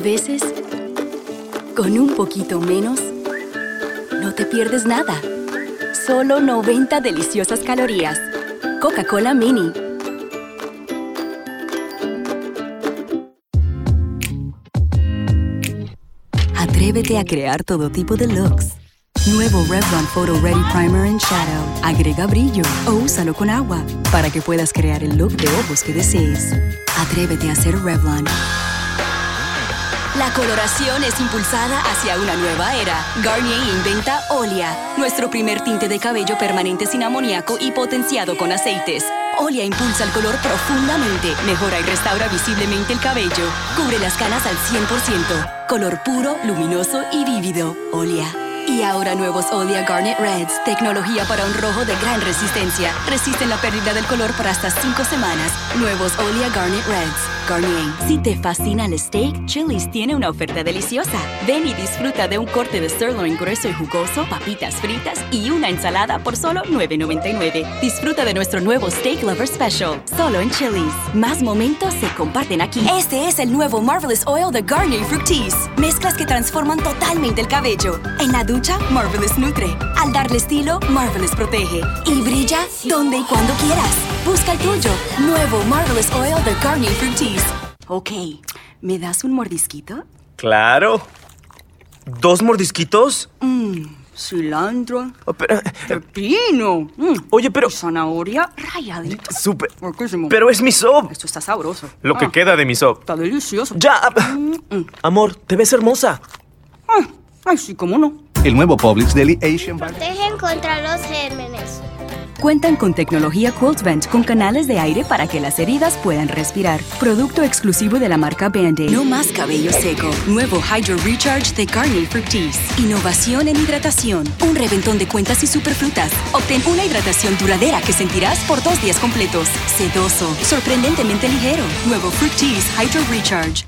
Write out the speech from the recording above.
veces, con un poquito menos, no te pierdes nada. Solo 90 deliciosas calorías. Coca-Cola Mini. Atrévete a crear todo tipo de looks. Nuevo Revlon Photo Ready Primer and Shadow. Agrega brillo o úsalo con agua para que puedas crear el look de ojos que desees. Atrévete a ser Revlon. La coloración es impulsada hacia una nueva era. Garnier inventa Olia, nuestro primer tinte de cabello permanente sin amoníaco y potenciado con aceites. Olia impulsa el color profundamente, mejora y restaura visiblemente el cabello. Cubre las canas al 100%. Color puro, luminoso y vívido. Olia. Y ahora nuevos Olia Garnet Reds. Tecnología para un rojo de gran resistencia. Resisten la pérdida del color por hasta 5 semanas. Nuevos Olia Garnet Reds. Garnier. Si te fascina el steak, Chili's tiene una oferta deliciosa. Ven y disfruta de un corte de sirloin grueso y jugoso, papitas fritas y una ensalada por solo $9.99. Disfruta de nuestro nuevo Steak Lover Special. Solo en Chili's. Más momentos se comparten aquí. Este es el nuevo Marvelous Oil de Garnier Fructis. Mezclas que transforman totalmente el cabello. En la ducha, Marvelous nutre. Al darle estilo, Marvelous protege. Y brilla donde y cuando quieras. Busca el tuyo. Nuevo Marvelous Oil de Garnier Fructis. Ok, ¿me das un mordisquito? Claro. ¿2 mordisquitos? Cilantro. Oh, pero, Pepino. Oye, pero... Zanahoria ralladita. Súper. Riquísimo. Pero es mi sopa. Esto está sabroso. Lo que queda de mi sopa. Está delicioso. Ya. Amor, te ves hermosa. Ay, sí, cómo no. El nuevo Publix Deli Asian Bar. Protegen contra los gérmenes. Cuentan con tecnología Quilt Vent con canales de aire para que las heridas puedan respirar. Producto exclusivo de la marca Band-Aid. No más cabello seco. Nuevo Hydro Recharge de Garnier Fructis. Innovación en hidratación. Un reventón de cuentas y superfrutas. Obtén una hidratación duradera que sentirás por 2 días completos. Sedoso. Sorprendentemente ligero. Nuevo Fructis Hydro Recharge.